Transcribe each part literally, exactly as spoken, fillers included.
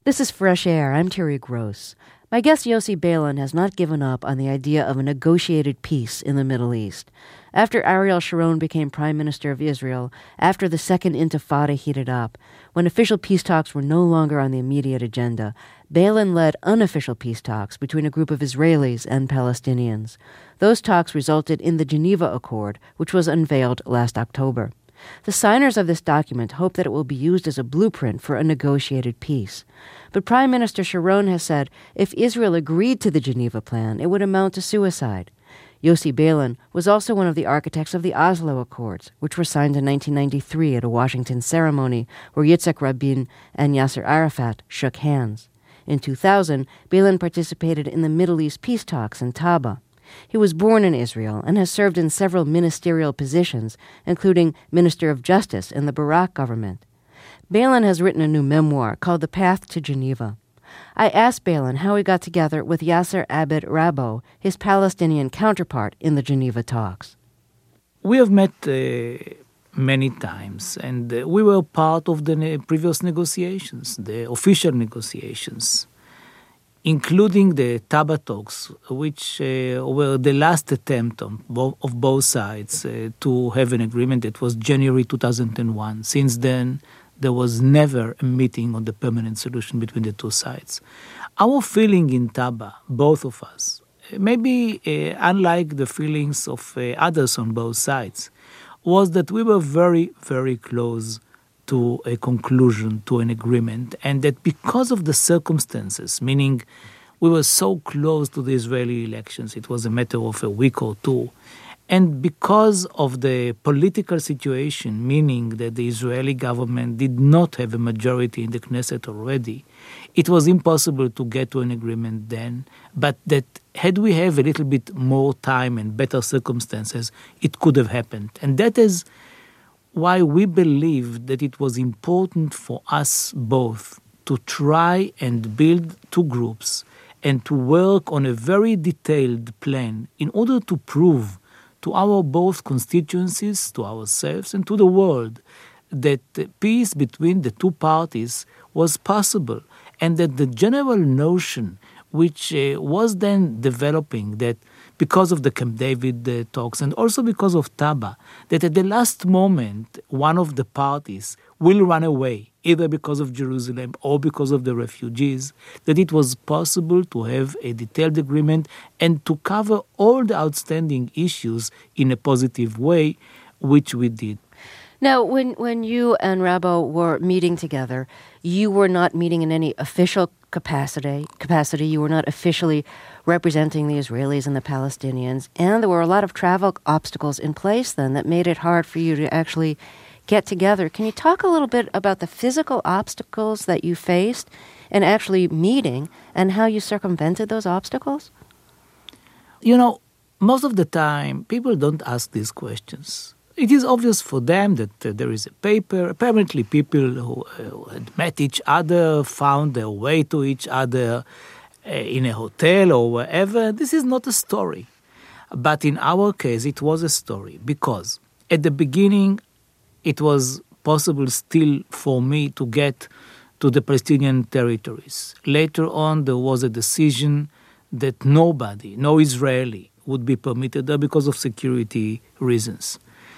This is Fresh Air. I'm Terry Gross. My guest Yossi Beilin has not given up on the idea of a negotiated peace in the Middle East. After Ariel Sharon became Prime Minister of Israel, after the Second Intifada heated up, when official peace talks were no longer on the immediate agenda, Beilin led unofficial peace talks between a group of Israelis and Palestinians. Those talks resulted in the Geneva Accord, which was unveiled last October. The signers of this document hope that it will be used as a blueprint for a negotiated peace. But Prime Minister Sharon has said if Israel agreed to the Geneva Plan, it would amount to suicide. Yossi Beilin was also one of the architects of the Oslo Accords, which were signed in nineteen ninety-three at a Washington ceremony where Yitzhak Rabin and Yasser Arafat shook hands. In two thousand, Beilin participated in the Middle East peace talks in Taba. He was born in Israel and has served in several ministerial positions, including Minister of Justice in the Barak government. Beilin has written a new memoir called The Path to Geneva. I asked Beilin how he got together with Yasser Abed Rabo, his Palestinian counterpart in the Geneva talks. We have met uh, many times, and uh, we were part of the ne- previous negotiations, the official negotiations, including the Taba talks, which uh, were the last attempt on bo- of both sides uh, to have an agreement. It was January two thousand one. Since then, there was never a meeting on the permanent solution between the two sides. Our feeling in Taba, both of us, maybe uh, unlike the feelings of uh, others on both sides, was that we were very, very close to a conclusion, to an agreement, and that because of the circumstances, meaning we were so close to the Israeli elections, it was a matter of a week or two, and because of the political situation, meaning that the Israeli government did not have a majority in the Knesset already, it was impossible to get to an agreement then, but that had we have a little bit more time and better circumstances, it could have happened. And that is why we believe that it was important for us both to try and build two groups and to work on a very detailed plan in order to prove to our both constituencies, to ourselves and to the world, that peace between the two parties was possible, and that the general notion which uh, was then developing, that because of the Camp David uh, talks and also because of Taba, that at the last moment one of the parties will run away, either because of Jerusalem or because of the refugees, that it was possible to have a detailed agreement and to cover all the outstanding issues in a positive way, which we did. Now, when, when you and Rabo were meeting together, you were not meeting in any official capacity. Capacity. You were not officially representing the Israelis and the Palestinians, and there were a lot of travel obstacles in place then that made it hard for you to actually get together. Can you talk a little bit about the physical obstacles that you faced in actually meeting and how you circumvented those obstacles? You know, most of the time, people don't ask these questions. It is obvious for them that uh, there is a paper. Apparently, people who uh, had met each other found their way to each other uh, in a hotel or wherever. This is not a story. But in our case, it was a story because at the beginning, it was possible still for me to get to the Palestinian territories. Later on, there was a decision that nobody, no Israeli, would be permitted there because of security reasons.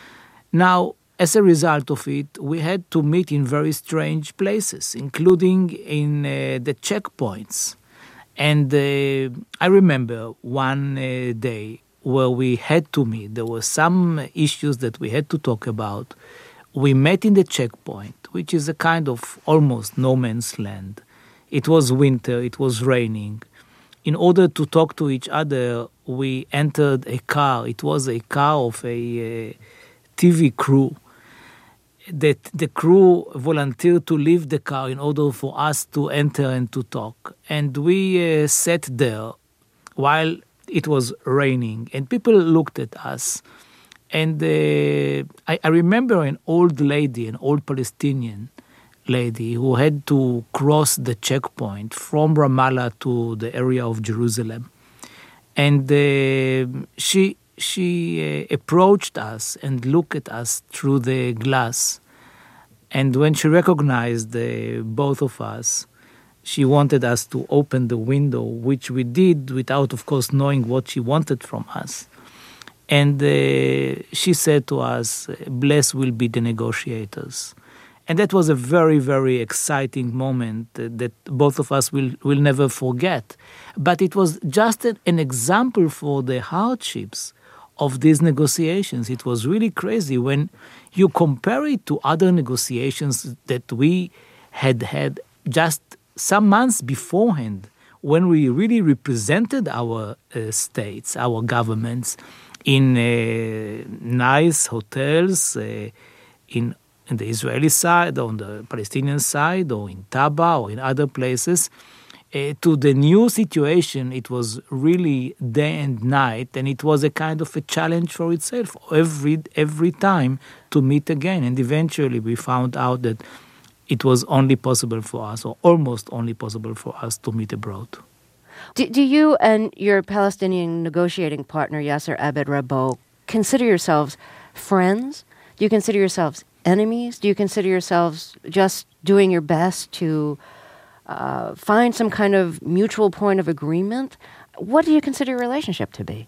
Now, as a result of it, we had to meet in very strange places, including in uh, the checkpoints. And uh, I remember one uh, day where we had to meet. There were some issues that we had to talk about. We met in the checkpoint, which is a kind of almost no man's land. It was winter, it was raining. In order to talk to each other, we entered a car. It was a car of a... Uh, T V crew, that the crew volunteered to leave the car in order for us to enter and to talk. And we uh, sat there while it was raining, and people looked at us. And uh, I, I remember an old lady, an old Palestinian lady, who had to cross the checkpoint from Ramallah to the area of Jerusalem. And uh, she... She uh, approached us and looked at us through the glass. And when she recognized uh, both of us, She wanted us to open the window, which we did without, of course, knowing what she wanted from us. And uh, she said to us, blessed will be the negotiators. And that was a very, very exciting moment uh, that both of us will, will never forget. But it was just an, an example for the hardships of these negotiations. It was really crazy when you compare it to other negotiations that we had had just some months beforehand, when we really represented our uh, states, our governments, in uh, nice hotels, uh, in, in the Israeli side, on the Palestinian side, or in Taba, or in other places. Uh, to the new situation, it was really day and night, and it was a kind of a challenge for itself every every time to meet again. And eventually we found out that it was only possible for us, or almost only possible for us, to meet abroad. Do, do you and your Palestinian negotiating partner, Yasser Abed Rabbo, consider yourselves friends? Do you consider yourselves enemies? Do you consider yourselves just doing your best to uh, find some kind of mutual point of agreement? What do you consider your relationship to be?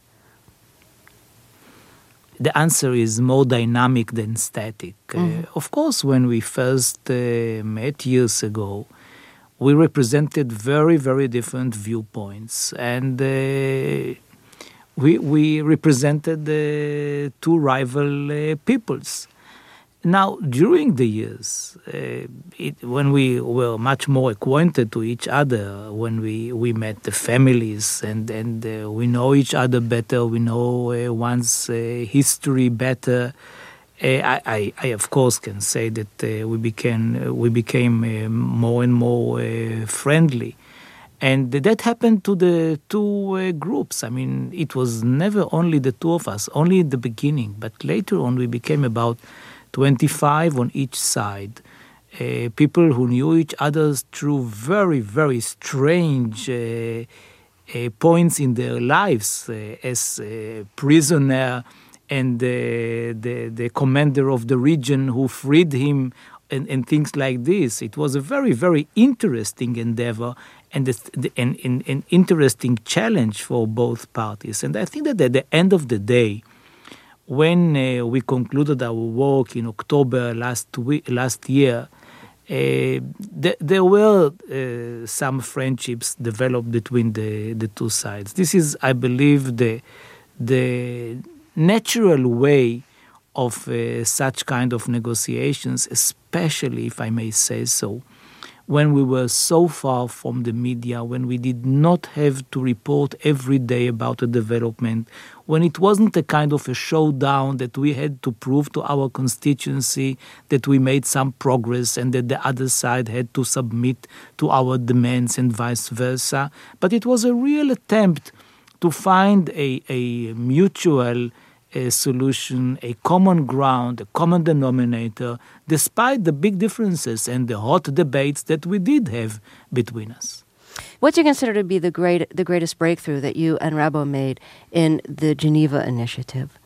The answer is more dynamic than static. Mm-hmm. Uh, of course, when we first uh, met years ago, we represented very, very different viewpoints. And uh, we, we represented uh, two rival uh, peoples. Now, during the years, uh, it, when we were much more acquainted to each other, when we, we met the families and, and uh, we know each other better, we know uh, one's uh, history better, uh, I, I, I, of course, can say that uh, we became, uh, we became uh, more and more uh, friendly. And that happened to the two uh, groups. I mean, it was never only the two of us, only in the beginning, but later on we became about twenty-five on each side, uh, people who knew each other through very, very strange uh, uh, points in their lives, uh, as a prisoner and uh, the, the commander of the region who freed him, and, and things like this. It was a very, very interesting endeavor and an, an, an interesting challenge for both parties. And I think that at the end of the day, when uh, we concluded our work in October last week, last year, uh, th- there were uh, some friendships developed between the, the two sides. This is, I believe, the the natural way of uh, such kind of negotiations, especially, if I may say so, when we were so far from the media, when we did not have to report every day about a development, when it wasn't a kind of a showdown that we had to prove to our constituency that we made some progress and that the other side had to submit to our demands and vice versa. But it was a real attempt to find a, a mutual a solution, a common ground, a common denominator, despite the big differences and the hot debates that we did have between us. What do you consider to be the great, the greatest breakthrough that you and Rabbo made in the Geneva Initiative?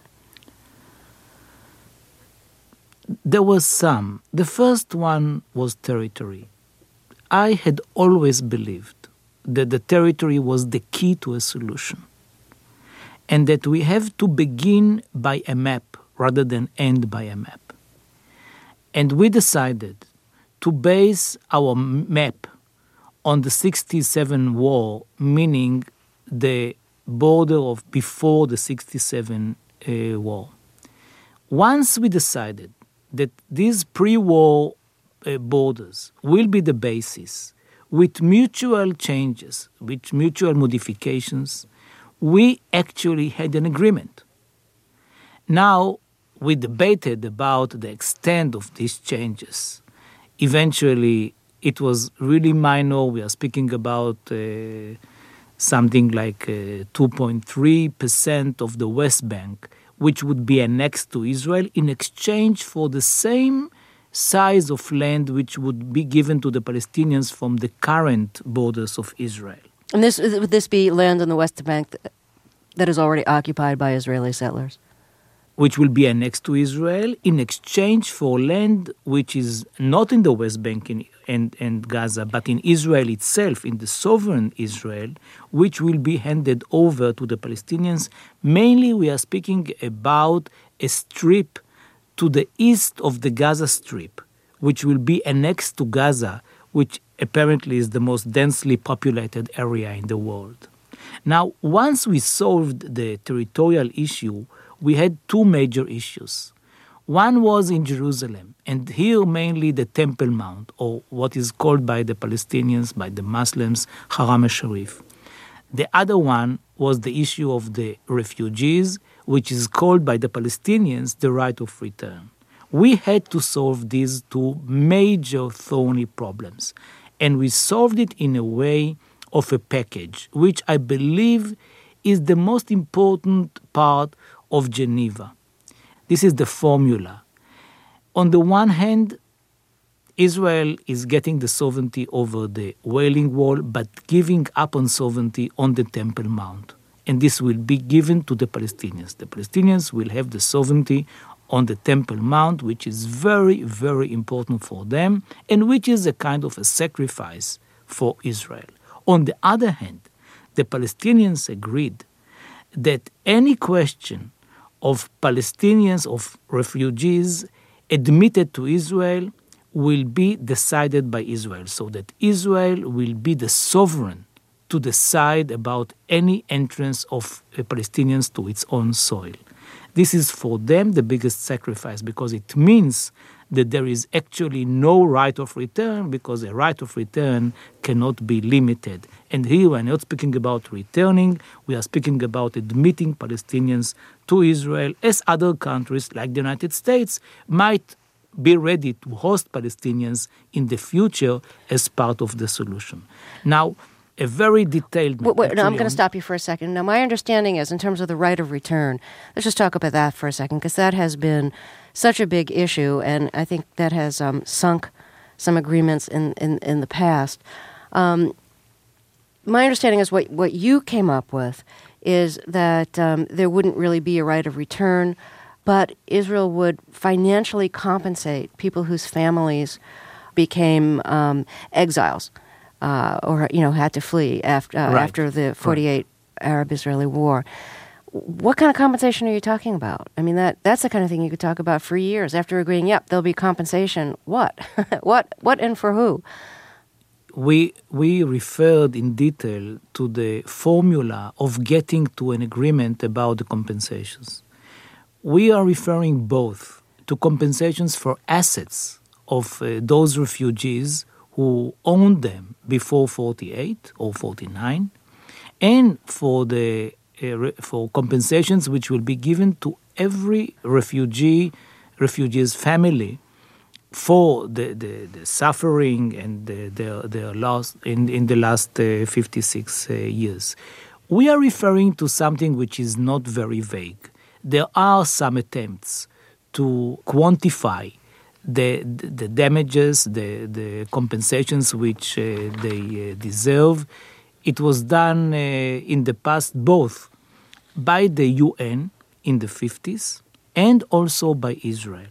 There was some. The first one was territory. I had always believed that the territory was the key to a solution, and that we have to begin by a map rather than end by a map. And we decided to base our map on the sixty-seven war, meaning the border of before the sixty-seven uh, war. Once we decided that these pre-war uh, borders will be the basis, with mutual changes, with mutual modifications, we actually had an agreement. Now, we debated about the extent of these changes. Eventually, it was really minor. We are speaking about uh, something like uh, two point three percent of the West Bank, which would be annexed to Israel in exchange for the same size of land which would be given to the Palestinians from the current borders of Israel. And this would this be land on the West Bank that is already occupied by Israeli settlers? which will be annexed to Israel in exchange for land which is not in the West Bank in, and, and Gaza, but in Israel itself, in the sovereign Israel, which will be handed over to the Palestinians. Mainly we are speaking about a strip to the east of the Gaza Strip, which will be annexed to Gaza, which apparently is the most densely populated area in the world. Now, once we solved the territorial issue, we had two major issues. One was in Jerusalem, and here mainly the Temple Mount, or what is called by the Palestinians, by the Muslims, Haram al-Sharif. The other one was the issue of the refugees, which is called by the Palestinians the right of return. We had to solve these two major thorny problems, and we solved it in a way of a package, which I believe is the most important part of Geneva. This is the formula. On the one hand, Israel is getting the sovereignty over the Wailing Wall, but giving up on sovereignty on the Temple Mount. And this will be given to the Palestinians. The Palestinians will have the sovereignty on the Temple Mount, which is very, very important for them, and which is a kind of a sacrifice for Israel. On the other hand, the Palestinians agreed that any question of Palestinians, of refugees admitted to Israel will be decided by Israel, so that Israel will be the sovereign to decide about any entrance of Palestinians to its own soil. This is for them the biggest sacrifice, because it means that there is actually no right of return, because a right of return cannot be limited. And here we are not speaking about returning, we are speaking about admitting Palestinians to Israel, as other countries like the United States might be ready to host Palestinians in the future as part of the solution. Now, a very detailed... Wait, wait, no, I'm going to stop you for a second. Now, my understanding is, in terms of the right of return, let's just talk about that for a second, because that has been such a big issue, and I think that has um, sunk some agreements in, in, in the past. Um, my understanding is what, what you came up with is that um, there wouldn't really be a right of return, but Israel would financially compensate people whose families became um, exiles. Uh, or, you know, had to flee after uh, right. after the forty-eight right. Arab-Israeli war. What kind of compensation are you talking about? I mean, that that's the kind of thing you could talk about for years. After agreeing, yep, there'll be compensation. What? what? What and for who? We, we referred in detail to the formula of getting to an agreement about the compensations. We are referring both to compensations for assets of uh, those refugees who owned them before forty-eight or forty-nine, and for the uh, for compensations which will be given to every refugee, refugee's family for the, the, the suffering and the, their their loss in in the last uh, fifty-six uh, years. We are referring to something which is not very vague. There are some attempts to quantify The, the damages, the, the compensations which uh, they uh, deserve. It was done uh, in the past both by the U N in the fifties and also by Israel.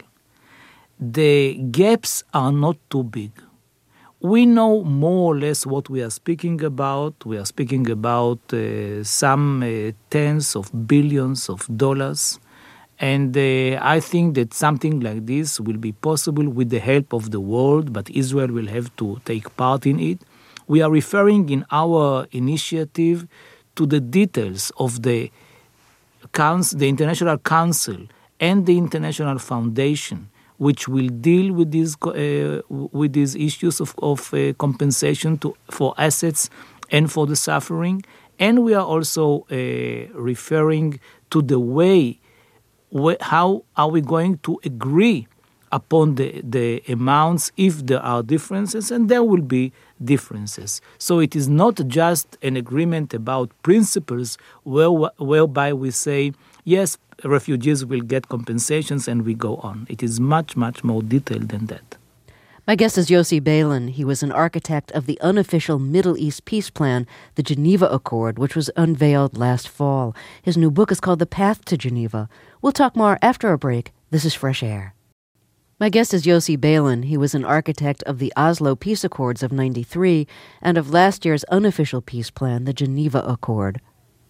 The gaps are not too big. We know more or less what we are speaking about. We are speaking about uh, some uh, tens of billions of dollars. And uh, I think that something like this will be possible with the help of the world, but Israel will have to take part in it. We are referring in our initiative to the details of the, council, the International Council and the International Foundation, which will deal with these, uh, with these issues of, of uh, compensation to, for assets and for the suffering. And we are also uh, referring to the way how are we going to agree upon the, the amounts if there are differences, and there will be differences. So it is not just an agreement about principles where, whereby we say, yes, refugees will get compensations and we go on. It is much, much more detailed than that. My guest is Yossi Beilin. He was an architect of the unofficial Middle East peace plan, the Geneva Accord, which was unveiled last fall. His new book is called The Path to Geneva. We'll talk more after a break. This is Fresh Air. My guest is Yossi Beilin. He was an architect of the Oslo Peace Accords of ninety-three and of last year's unofficial peace plan, the Geneva Accord.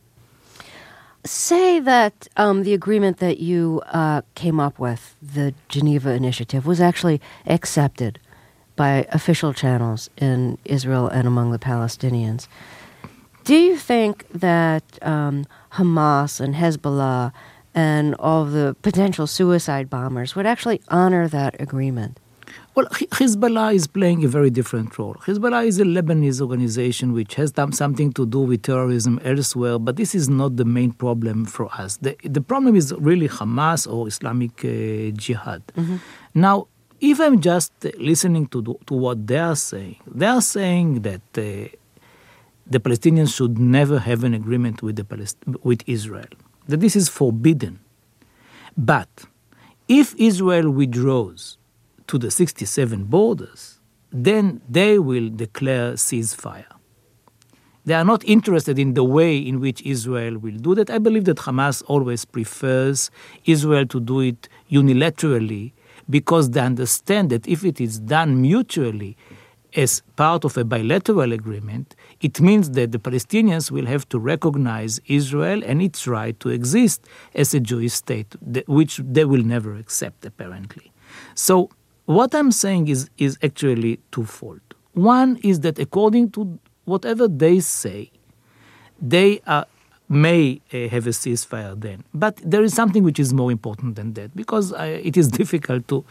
Say that um, the agreement that you uh, came up with, the Geneva Initiative, was actually accepted by official channels in Israel and among the Palestinians. Do you think that um, Hamas and Hezbollah and all the potential suicide bombers would actually honor that agreement? Well, Hezbollah is playing a very different role. Hezbollah is a Lebanese organization which has done something to do with terrorism elsewhere, but this is not the main problem for us. The, the problem is really Hamas or Islamic uh, Jihad. Mm-hmm. Now, if I'm just listening to do, to what they are saying, they are saying that uh, the Palestinians should never have an agreement with the Palest- with Israel, that this is forbidden. But if Israel withdraws to the sixty-seven borders, then they will declare ceasefire. They are not interested in the way in which Israel will do that. I believe that Hamas always prefers Israel to do it unilaterally because they understand that if it is done mutually as part of a bilateral agreement, it means that the Palestinians will have to recognize Israel and its right to exist as a Jewish state, which they will never accept, apparently. So what I'm saying is, is actually twofold. One is that according to whatever they say, they are, may uh, have a ceasefire then. But there is something which is more important than that, because uh, it is difficult to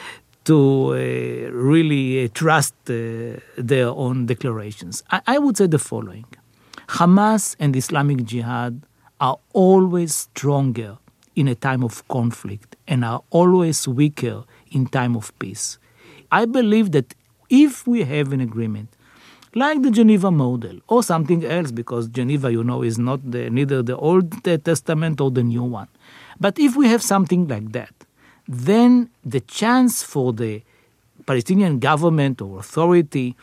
to uh, really uh, trust uh, their own declarations. I, I would say the following. Hamas and Islamic Jihad are always stronger in a time of conflict and are always weaker in time of peace. I believe that if we have an agreement, like the Geneva model or something else, because Geneva, you know, is not the, neither the Old Testament or the New one. But if we have something like that, then the chance for the Palestinian government or authority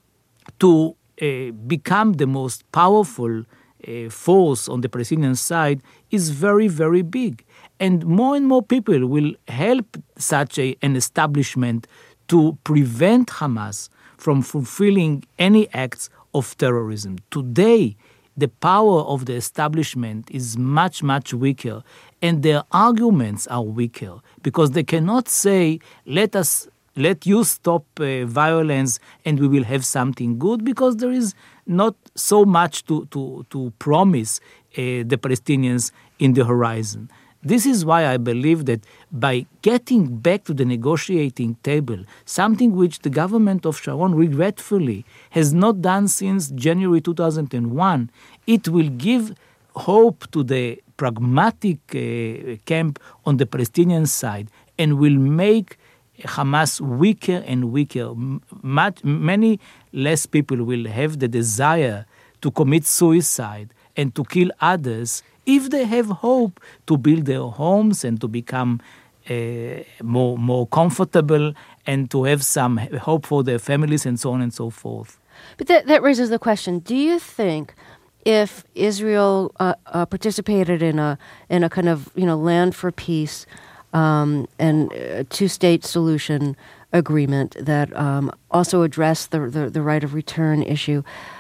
to uh, become the most powerful uh, force on the Palestinian side is very, very big. And more and more people will help such a, an establishment to prevent Hamas from fulfilling any acts of terrorism. Today, the power of the establishment is much, much weaker, and their arguments are weaker because they cannot say, let us, let you stop uh, violence and we will have something good, because there is not so much to, to, to promise uh, the Palestinians in the horizon. This is why I believe that by getting back to the negotiating table, something which the government of Sharon regretfully has not done since January two thousand one, it will give hope to the pragmatic uh, camp on the Palestinian side and will make Hamas weaker and weaker. Much, many less people will have the desire to commit suicide and to kill others if they have hope to build their homes and to become uh, more more comfortable and to have some hope for their families and so on and so forth. But that, that raises the question, do you think if Israel uh, uh, participated in a in a kind of, you know, land for peace um, and uh, two-state solution agreement that um, also addressed the, the, the right of return issue,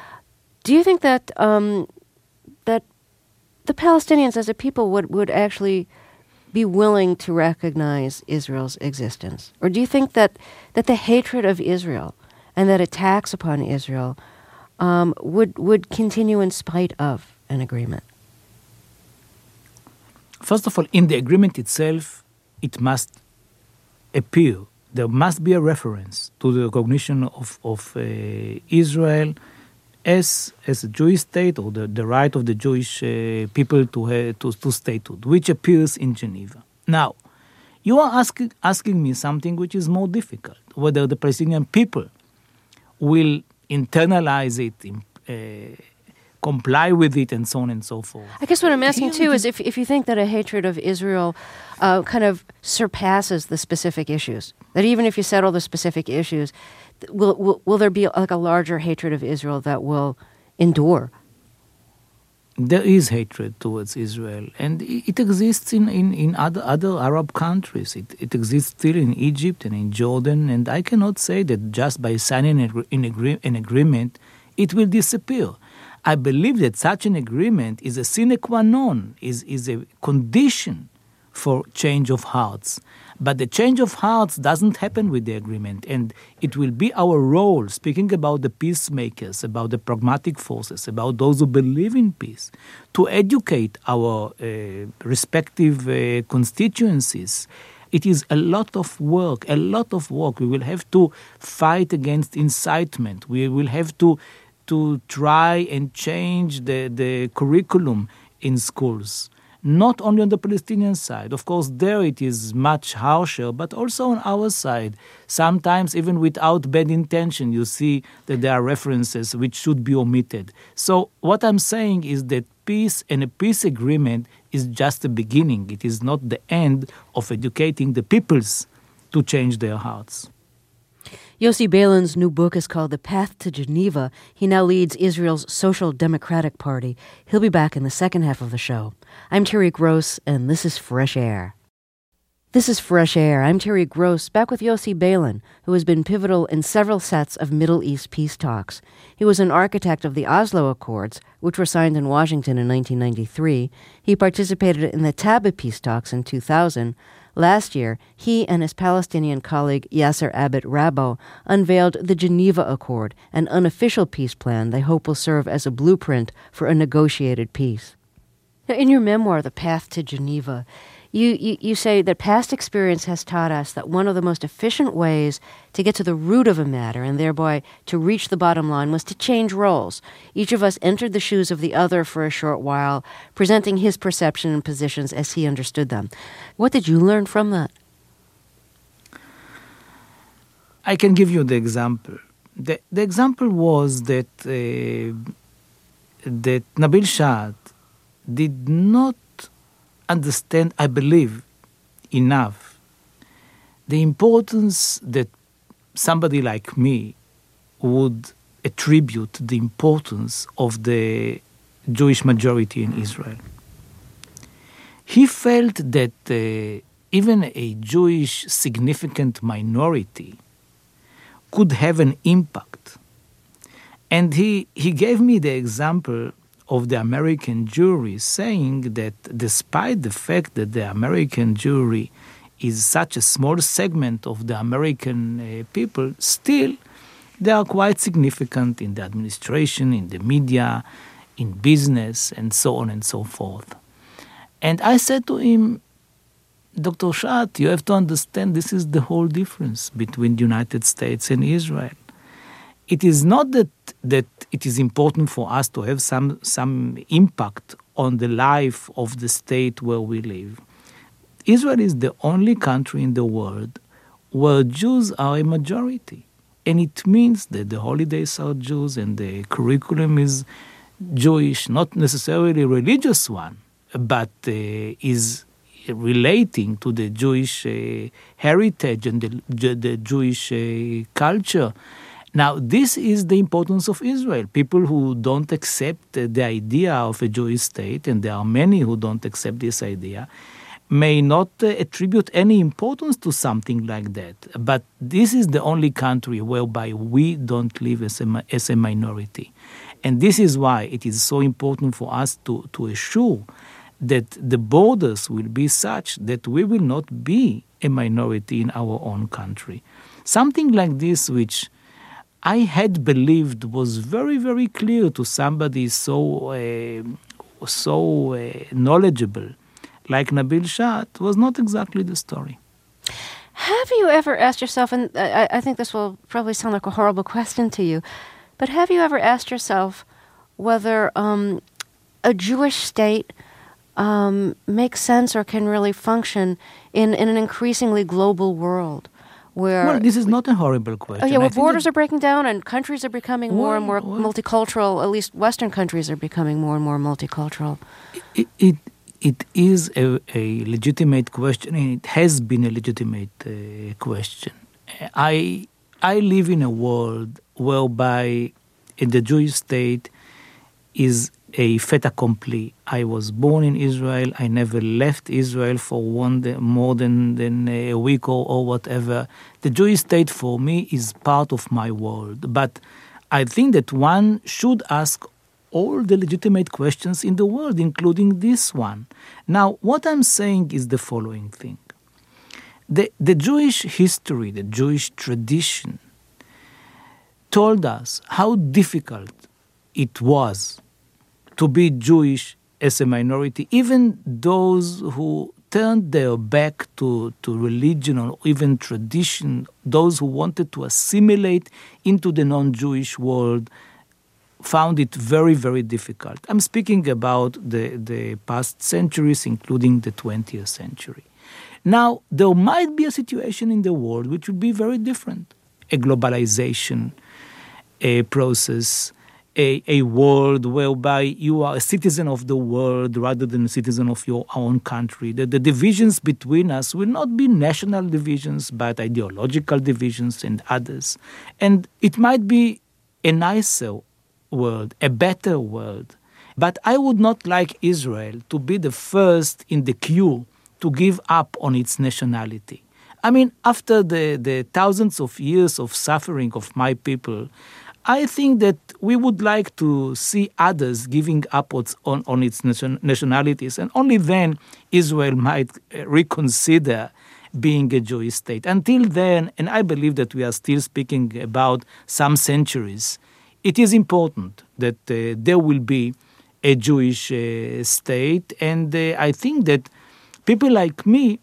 do you think that um, that the Palestinians as a people would, would actually be willing to recognize Israel's existence? Or do you think that, that the hatred of Israel and that attacks upon Israel um, would, would continue in spite of an agreement? First of all, in the agreement itself, it must appear, there must be a reference to the recognition of, of uh, Israel as as a Jewish state, or the, the right of the Jewish uh, people to, uh, to to statehood, which appears in Geneva. Now, you are asking asking me something which is more difficult, whether the Palestinian people will internalize it, in, uh, comply with it and so on and so forth. I guess what I'm asking too is if, if you think that a hatred of Israel uh, kind of surpasses the specific issues, that even if you settle the specific issues, will, will, will there be like a larger hatred of Israel that will endure? There is hatred towards Israel, and it exists in, in, in other, other Arab countries. It, it exists still in Egypt and in Jordan, and I cannot say that just by signing an, an, agree, an agreement, it will disappear. I believe that such an agreement is a sine qua non, is, is a condition for change of hearts. But the change of hearts doesn't happen with the agreement, and it will be our role, speaking about the peacemakers, about the pragmatic forces, about those who believe in peace, to educate our uh, respective uh, constituencies. It is a lot of work, a lot of work. We will have to fight against incitement. We will have to to try and change the, the curriculum in schools. Not only on the Palestinian side. Of course, there it is much harsher, but also on our side. Sometimes, even without bad intention, you see that there are references which should be omitted. So what I'm saying is that peace and a peace agreement is just the beginning. It is not the end of educating the peoples to change their hearts. Yossi Beilon's new book is called The Path to Geneva. He now leads Israel's Social Democratic Party. He'll be back in the second half of the show. I'm Terry Gross, and this is Fresh Air. This is Fresh Air. I'm Terry Gross, back with Yossi Beilon, who has been pivotal in several sets of Middle East peace talks. He was an architect of the Oslo Accords, which were signed in Washington in nineteen ninety-three. He participated in the Taba peace talks in two thousand. Last year, he and his Palestinian colleague Yasser Abed Rabo unveiled the Geneva Accord, an unofficial peace plan they hope will serve as a blueprint for a negotiated peace. Now, in your memoir, The Path to Geneva, you, you, you say that past experience has taught us that one of the most efficient ways to get to the root of a matter and thereby to reach the bottom line was to change roles. Each of us entered the shoes of the other for a short while, presenting his perception and positions as he understood them. What did you learn from that? I can give you the example. The, the example was that uh, that Nabil Shahad did not understand, I believe, enough the importance that somebody like me would attribute the importance of the Jewish majority in Israel. He felt that uh, even a Jewish significant minority could have an impact. And he, he gave me the example of the American Jewry, saying that despite the fact that the American Jewry is such a small segment of the American uh, people, still they are quite significant in the administration, in the media, in business, and so on and so forth. And I said to him, Doctor Shahad, you have to understand this is the whole difference between the United States and Israel. It is not that that it is important for us to have some some impact on the life of the state where we live. Israel is the only country in the world where Jews are a majority. And it means that the holidays are Jews and the curriculum is Jewish, not necessarily a religious one, but uh, is relating to the Jewish uh, heritage and the, the Jewish uh, culture. Now, this is the importance of Israel. People who don't accept uh, the idea of a Jewish state, and there are many who don't accept this idea, may not uh, attribute any importance to something like that. But this is the only country whereby we don't live as a, as a minority. And this is why it is so important for us to, to assure that the borders will be such that we will not be a minority in our own country. Something like this, which I had believed was very, very clear to somebody so uh, so uh, knowledgeable like Nabil Shahad, was not exactly the story. Have you ever asked yourself, and I, I think this will probably sound like a horrible question to you, but have you ever asked yourself whether um, a Jewish state um, makes sense or can really function in, in an increasingly global world, where... Well, this is not a horrible question. Oh, yeah, where I think borders that- are breaking down and countries are becoming more and more Well, well- multicultural. At least Western countries are becoming more and more multicultural. It, it, it is a, a legitimate question, and it has been a legitimate uh, question. I, I live in a world whereby the Jewish state is a fait accompli. I was born in Israel. I never left Israel for one day, more than, than a week or, or whatever. The Jewish state for me is part of my world. But I think that one should ask all the legitimate questions in the world, including this one. Now, what I'm saying is the following thing. The, the Jewish history, the Jewish tradition, told us how difficult it was to be Jewish as a minority. Even those who turned their back to, to religion or even tradition, those who wanted to assimilate into the non-Jewish world, found it very, very difficult. I'm speaking about the, the past centuries, including the twentieth century. Now, there might be a situation in the world which would be very different. A globalization, a process, a, a world whereby you are a citizen of the world rather than a citizen of your own country. The, the divisions between us will not be national divisions, but ideological divisions and others. And it might be a nicer world, a better world. But I would not like Israel to be the first in the queue to give up on its nationality. I mean, after the, the thousands of years of suffering of my people, I think that we would like to see others giving up on, on its nation, nationalities, and only then Israel might reconsider being a Jewish state. Until then, and I believe that we are still speaking about some centuries, it is important that uh, there will be a Jewish uh, state, and uh, I think that people like me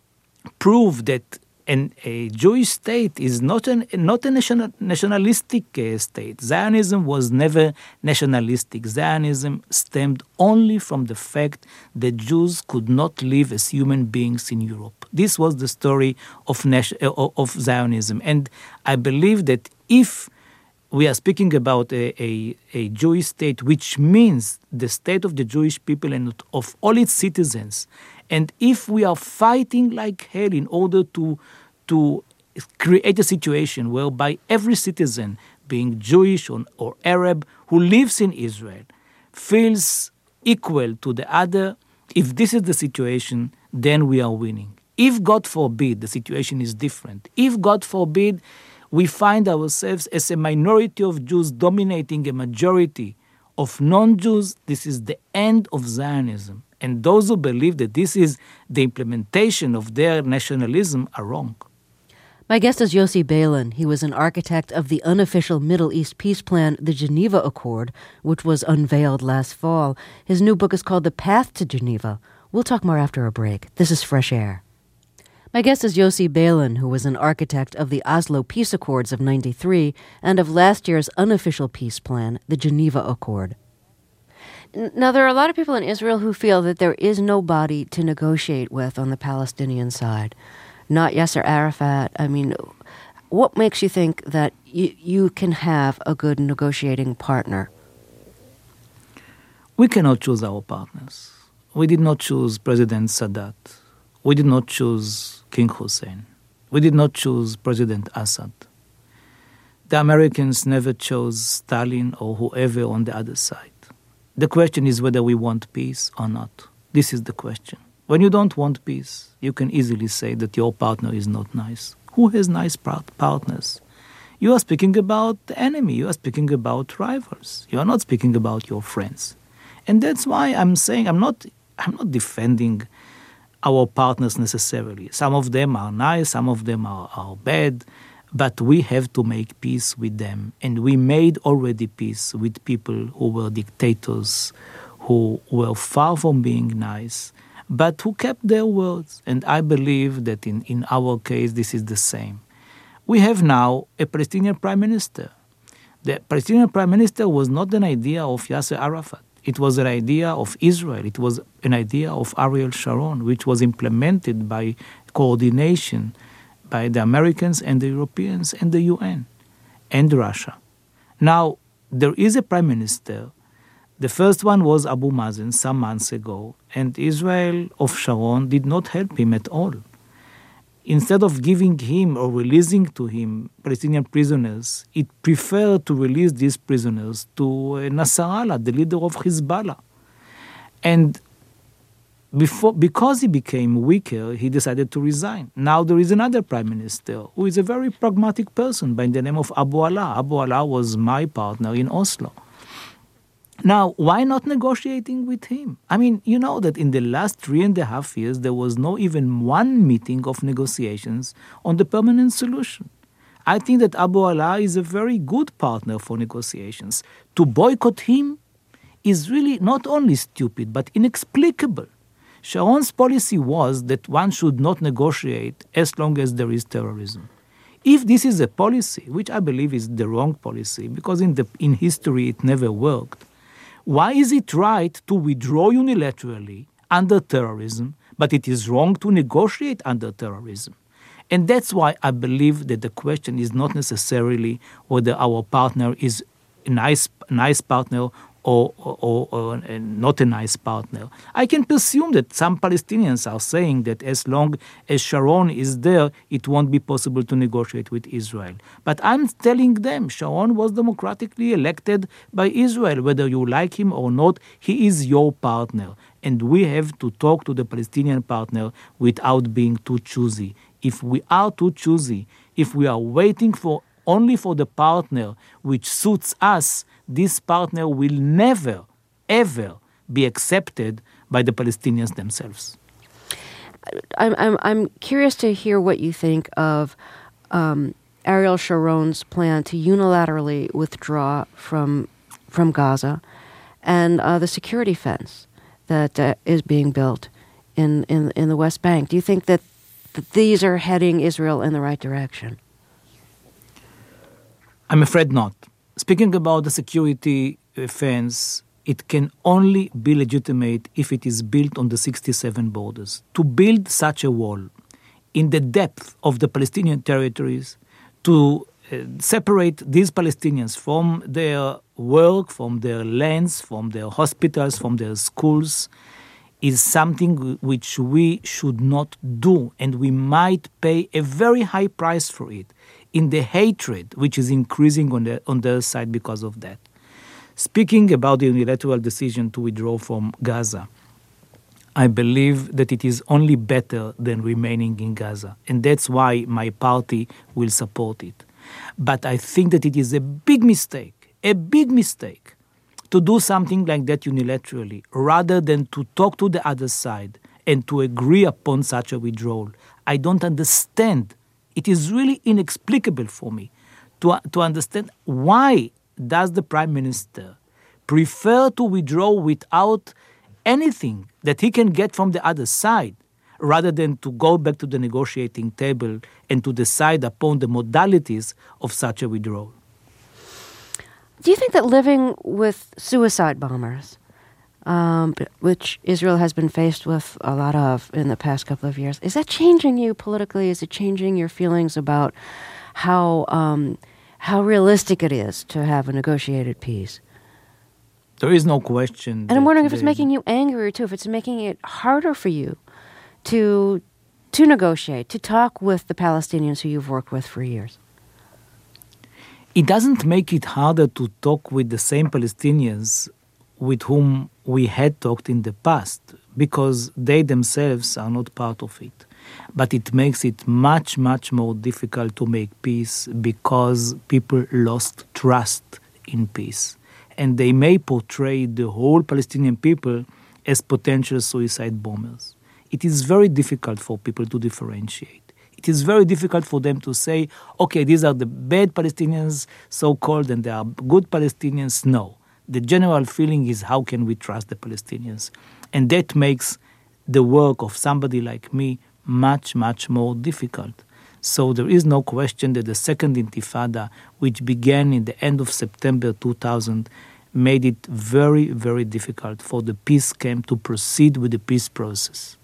prove that an, a Jewish state is not, an, not a national, nationalistic uh, state. Zionism was never nationalistic. Zionism stemmed only from the fact that Jews could not live as human beings in Europe. This was the story of, nation, uh, of Zionism. And I believe that if we are speaking about a, a, a Jewish state, which means the state of the Jewish people and of all its citizens, and if we are fighting like hell in order to, to create a situation whereby every citizen, being Jewish or, or Arab, who lives in Israel, feels equal to the other, if this is the situation, then we are winning. If, God forbid, the situation is different, if, God forbid, we find ourselves as a minority of Jews dominating a majority of non-Jews, this is the end of Zionism. And those who believe that this is the implementation of their nationalism are wrong. My guest is Yossi Beilin. He was an architect of the unofficial Middle East peace plan, the Geneva Accord, which was unveiled last fall. His new book is called The Path to Geneva. We'll talk more after a break. This is Fresh Air. My guest is Yossi Beilin, who was an architect of the Oslo Peace Accords of ninety-three and of last year's unofficial peace plan, the Geneva Accord. Now, there are a lot of people in Israel who feel that there is nobody to negotiate with on the Palestinian side. Not Yasser Arafat. I mean, what makes you think that you, you can have a good negotiating partner? We cannot choose our partners. We did not choose President Sadat. We did not choose King Hussein. We did not choose President Assad. The Americans never chose Stalin or whoever on the other side. The question is whether we want peace or not. This is the question. When you don't want peace, you can easily say that your partner is not nice. Who has nice part- partners? You are speaking about the enemy. You are speaking about rivals. You are not speaking about your friends. And that's why I'm saying I'm not, I'm not defending our partners necessarily. Some of them are nice, some of them are, are bad, but we have to make peace with them. And we made already peace with people who were dictators, who were far from being nice, but who kept their words. And I believe that in, in our case, this is the same. We have now a Palestinian prime minister. The Palestinian prime minister was not an idea of Yasser Arafat. It was an idea of Israel. It was an idea of Ariel Sharon, which was implemented by coordination by the Americans and the Europeans and the U N and Russia. Now, there is a prime minister. The first one was Abu Mazen some months ago, and Israel of Sharon did not help him at all. Instead of giving him or releasing to him Palestinian prisoners, it preferred to release these prisoners to Nasrallah, the leader of Hezbollah. And before, because he became weaker, he decided to resign. Now there is another prime minister who is a very pragmatic person by the name of Abu Ala. Abu Ala was my partner in Oslo. Now, why not negotiating with him? I mean, you know that in the last three and a half years, there was no even one meeting of negotiations on the permanent solution. I think that Abu Ala is a very good partner for negotiations. To boycott him is really not only stupid, but inexplicable. Sharon's policy was that one should not negotiate as long as there is terrorism. If this is a policy, which I believe is the wrong policy, because in the in history it never worked, why is it right to withdraw unilaterally under terrorism, but it is wrong to negotiate under terrorism? And that's why I believe that the question is not necessarily whether our partner is a nice, nice partner or, or, or not a nice partner. I can presume that some Palestinians are saying that as long as Sharon is there, it won't be possible to negotiate with Israel. But I'm telling them Sharon was democratically elected by Israel. Whether you like him or not, he is your partner. And we have to talk to the Palestinian partner without being too choosy. If we are too choosy, if we are waiting for only for the partner which suits us, this partner will never, ever be accepted by the Palestinians themselves. I'm I'm I'm curious to hear what you think of um, Ariel Sharon's plan to unilaterally withdraw from from Gaza and uh, the security fence that uh, is being built in, in in the West Bank. Do you think that th- these are heading Israel in the right direction? I'm afraid not. Speaking about the security fence, it can only be legitimate if it is built on the sixty-seven borders. To build such a wall in the depth of the Palestinian territories, to uh, separate these Palestinians from their work, from their lands, from their hospitals, from their schools, is something which we should not do, and we might pay a very high price for it, in the hatred which is increasing on the, on their side because of that. Speaking about the unilateral decision to withdraw from Gaza, I believe that it is only better than remaining in Gaza, and that's why my party will support it. But I think that it is a big mistake, a big mistake, to do something like that unilaterally, rather than to talk to the other side and to agree upon such a withdrawal. I don't understand. It is really inexplicable for me to, to understand why does the Prime Minister prefer to withdraw without anything that he can get from the other side, rather than to go back to the negotiating table and to decide upon the modalities of such a withdrawal. Do you think that living with suicide bombers, um, which Israel has been faced with a lot of in the past couple of years, is that changing you politically? Is it changing your feelings about how um, how realistic it is to have a negotiated peace? There is no question. And I'm wondering if it's making you angrier too, if it's making it harder for you to to negotiate, to talk with the Palestinians who you've worked with for years. It doesn't make it harder to talk with the same Palestinians with whom we had talked in the past, because they themselves are not part of it. But it makes it much, much more difficult to make peace because people lost trust in peace. And they may portray the whole Palestinian people as potential suicide bombers. It is very difficult for people to differentiate. It is very difficult for them to say, okay, these are the bad Palestinians, so-called, and they are good Palestinians. No. The general feeling is, how can we trust the Palestinians? And that makes the work of somebody like me much, much more difficult. So there is no question that the Second Intifada, which began in the end of September two thousand, made it very, very difficult for the peace camp to proceed with the peace process.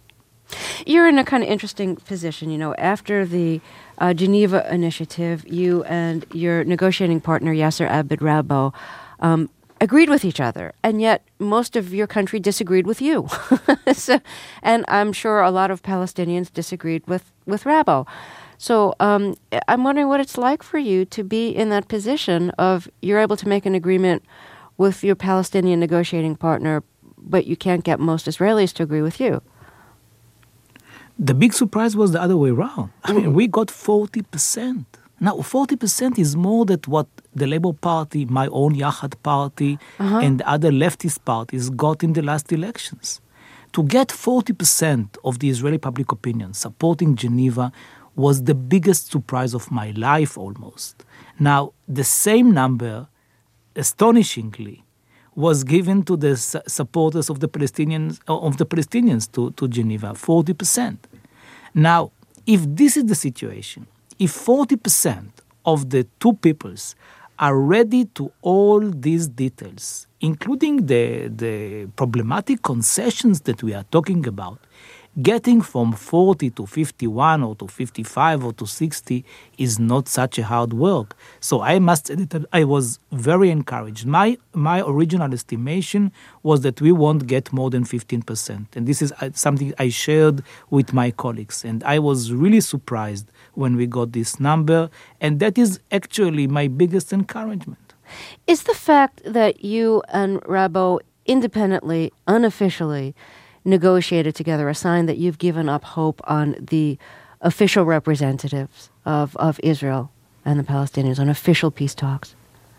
You're in a kind of interesting position. You know, after the uh, Geneva Initiative, you and your negotiating partner, Yasser Abed Rabbo, um, agreed with each other, and yet most of your country disagreed with you. so, and I'm sure a lot of Palestinians disagreed with, with Rabbo. So um, I'm wondering what it's like for you to be in that position of you're able to make an agreement with your Palestinian negotiating partner, but you can't get most Israelis to agree with you. The big surprise was the other way around. I mean, we got forty percent. Now, forty percent is more than what the Labour Party, my own Yachad Party, uh-huh. and other leftist parties got in the last elections. To get forty percent of the Israeli public opinion supporting Geneva was the biggest surprise of my life almost. Now, the same number, astonishingly, was given to the su- supporters of the Palestinians of the Palestinians to, to Geneva, forty percent. Now, if this is the situation, if forty percent of the two peoples are ready to all these details, including the, the problematic concessions that we are talking about, getting from forty to fifty-one or to fifty-five or to sixty is not such a hard work. So I must say that I was very encouraged. My my original estimation was that we won't get more than fifteen percent. And this is something I shared with my colleagues. And I was really surprised when we got this number. And that is actually my biggest encouragement. Is the fact that you and Rabbo independently, unofficially, negotiated together a sign that you've given up hope on the official representatives of, of Israel and the Palestinians on official peace talks?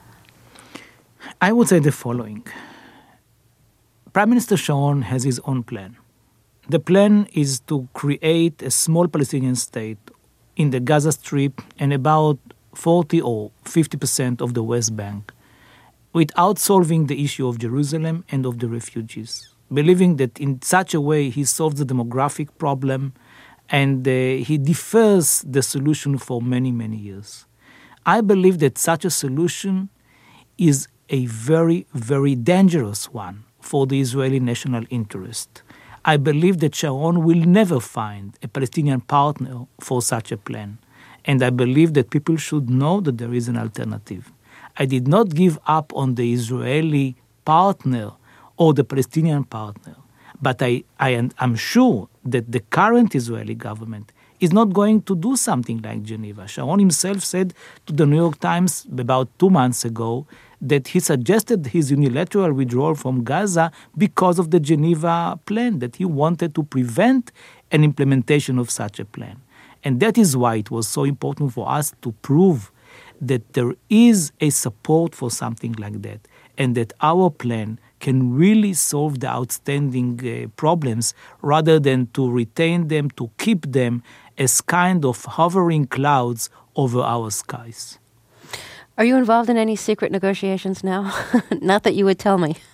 I would say the following. Prime Minister Sharon has his own plan. The plan is to create a small Palestinian state in the Gaza Strip and about forty or fifty percent of the West Bank without solving the issue of Jerusalem and of the refugees, believing that in such a way he solves the demographic problem and uh, he defers the solution for many, many years. I believe that such a solution is a very, very dangerous one for the Israeli national interest. I believe that Sharon will never find a Palestinian partner for such a plan. And I believe that people should know that there is an alternative. I did not give up on the Israeli partner or the Palestinian partner. But I, I am sure that the current Israeli government is not going to do something like Geneva. Sharon himself said to the New York Times about two months ago that he suggested his unilateral withdrawal from Gaza because of the Geneva plan, that he wanted to prevent an implementation of such a plan. And that is why it was so important for us to prove that there is a support for something like that, and that our plan can really solve the outstanding uh, problems rather than to retain them, to keep them as kind of hovering clouds over our skies. Are you involved in any secret negotiations now? Not that you would tell me.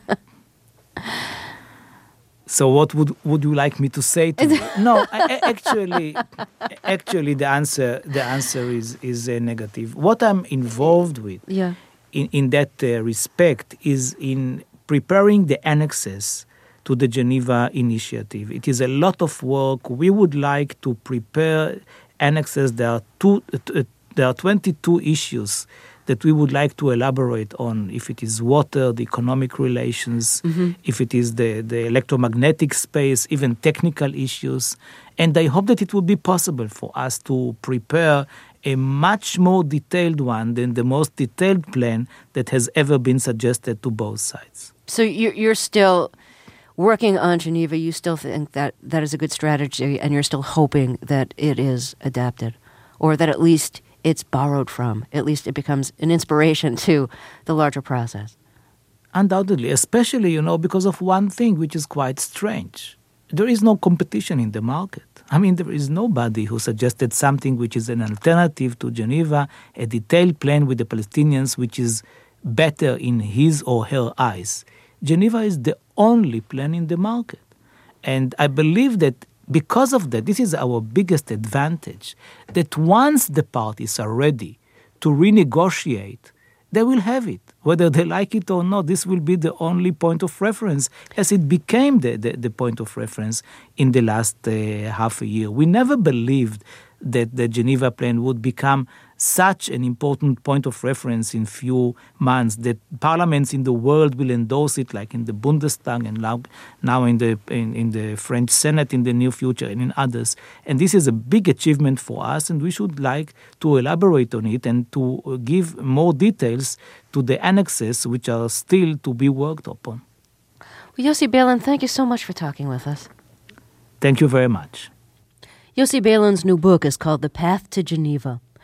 So what would would you like me to say to you? No, I, actually, actually, the answer the answer is is a negative. What I'm involved with, yeah. in in that uh, respect, is in preparing the annexes to the Geneva Initiative. It is a lot of work. We would like to prepare annexes. There are two. Uh, there are twenty-two issues that we would like to elaborate on, if it is water, the economic relations, mm-hmm. if it is the, the electromagnetic space, even technical issues. And I hope that it will be possible for us to prepare a much more detailed one than the most detailed plan that has ever been suggested to both sides. So you're, you're still working on Geneva. You still think that that is a good strategy, and you're still hoping that it is adapted, or that at least it's borrowed from. At least it becomes an inspiration to the larger process. Undoubtedly, especially, you know, because of one thing which is quite strange. There is no competition in the market. I mean, there is nobody who suggested something which is an alternative to Geneva, a detailed plan with the Palestinians which is better in his or her eyes. Geneva is the only plan in the market. And I believe that because of that, this is our biggest advantage, that once the parties are ready to renegotiate they will have it. Whether they like it or not, this will be the only point of reference, as it became the, the, the point of reference in the last uh, half a year. We never believed that the Geneva Plan would become such an important point of reference in few months, that parliaments in the world will endorse it, like in the Bundestag and now, now in the in, in the French Senate in the near future and in others. And this is a big achievement for us, and we should like to elaborate on it and to give more details to the annexes which are still to be worked upon. Well, Yossi Beilin, thank you so much for talking with us. Thank you very much. Yossi Beilin's new book is called The Path to Geneva.